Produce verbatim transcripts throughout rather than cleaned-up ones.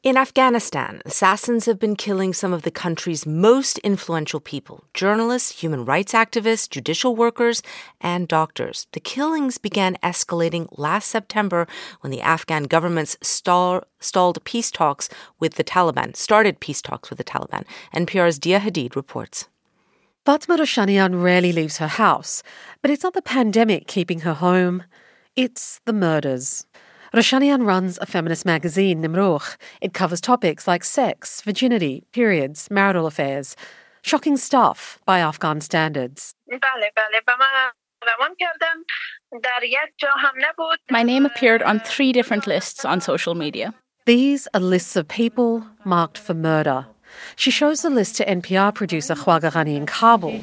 In Afghanistan, assassins have been killing some of the country's most influential people: journalists, human rights activists, judicial workers, and doctors. The killings began escalating last September when the Afghan government's stall, stalled peace talks with the Taliban, started peace talks with the Taliban. N P R's Dia Hadid reports. Fatma Roshanian rarely leaves her house, but it's not the pandemic keeping her home. It's the murders. Roshanian runs a feminist magazine, Nimrukh. It covers topics like sex, virginity, periods, marital affairs. Shocking stuff by Afghan standards. My name appeared on three different lists on social media. These are lists of people marked for murder. She shows the list to N P R producer Khwaga Ghani in Kabul.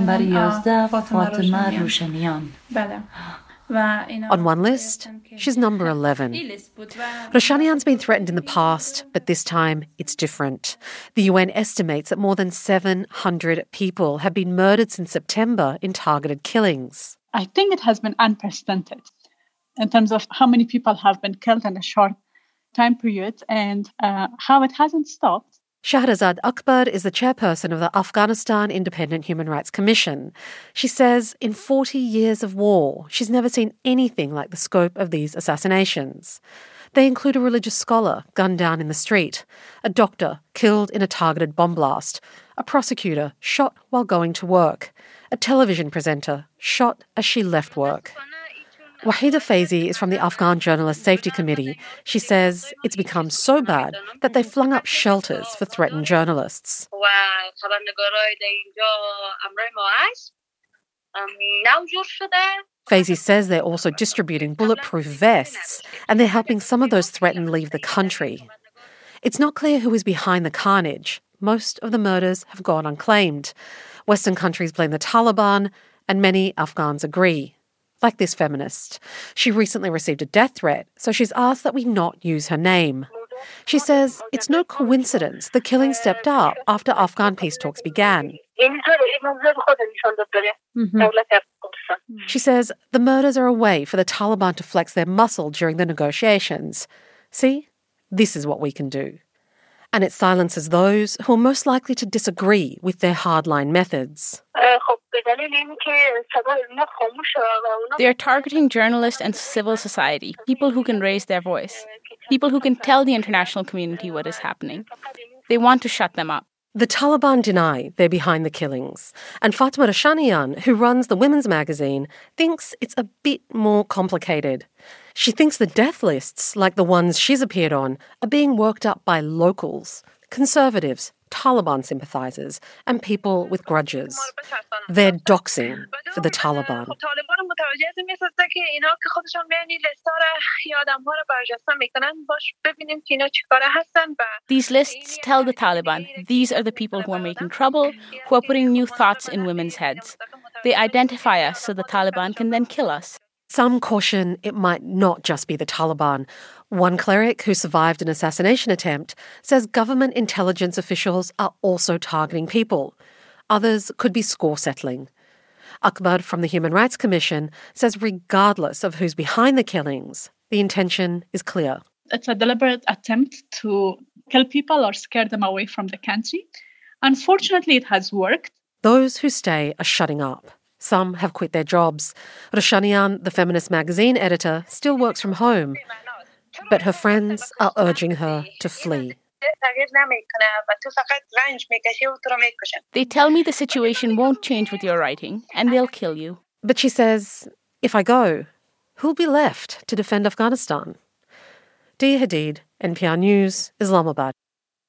On one list, she's number eleven. Roshanian's been threatened in the past, but this time it's different. The U N estimates that more than seven hundred people have been murdered since September in targeted killings. I think it has been unprecedented in terms of how many people have been killed in a short time period and uh, how it hasn't stopped. Shahrazad Akbar is the chairperson of the Afghanistan Independent Human Rights Commission. She says in forty years of war, she's never seen anything like the scope of these assassinations. They include a religious scholar gunned down in the street, a doctor killed in a targeted bomb blast, a prosecutor shot while going to work, a television presenter shot as she left work. Wahida Faizi is from the Afghan Journalist Safety Committee. She says it's become so bad that they flung up shelters for threatened journalists. Faizi says they're also distributing bulletproof vests and they're helping some of those threatened leave the country. It's not clear who is behind the carnage. Most of the murders have gone unclaimed. Western countries blame the Taliban, and many Afghans agree. Like this feminist. She recently received a death threat, so she's asked that we not use her name. She says it's no coincidence the killing stepped up after Afghan peace talks began. Mm-hmm. She says the murders are a way for the Taliban to flex their muscle during the negotiations. See, this is what we can do. And it silences those who are most likely to disagree with their hardline methods. They are targeting journalists and civil society, people who can raise their voice, people who can tell the international community what is happening. They want to shut them up. The Taliban deny they're behind the killings, and Fatma Roshanian, who runs the women's magazine, thinks it's a bit more complicated. She thinks the death lists, like the ones she's appeared on, are being worked up by locals, conservatives, Taliban sympathisers, and people with grudges. They're doxing for the Taliban. These lists tell the Taliban these are the people who are making trouble, who are putting new thoughts in women's heads. They identify us so the Taliban can then kill us. Some caution it might not just be the Taliban. One cleric who survived an assassination attempt says government intelligence officials are also targeting people. Others could be score settling. Akbar from the Human Rights Commission says regardless of who's behind the killings, the intention is clear. It's a deliberate attempt to kill people or scare them away from the country. Unfortunately, it has worked. Those who stay are shutting up. Some have quit their jobs. Roshanian, the feminist magazine editor, still works from home. But her friends are urging her to flee. They tell me the situation won't change with your writing, and they'll kill you. But she says, if I go, who'll be left to defend Afghanistan? Dia Hadid, N P R News, Islamabad.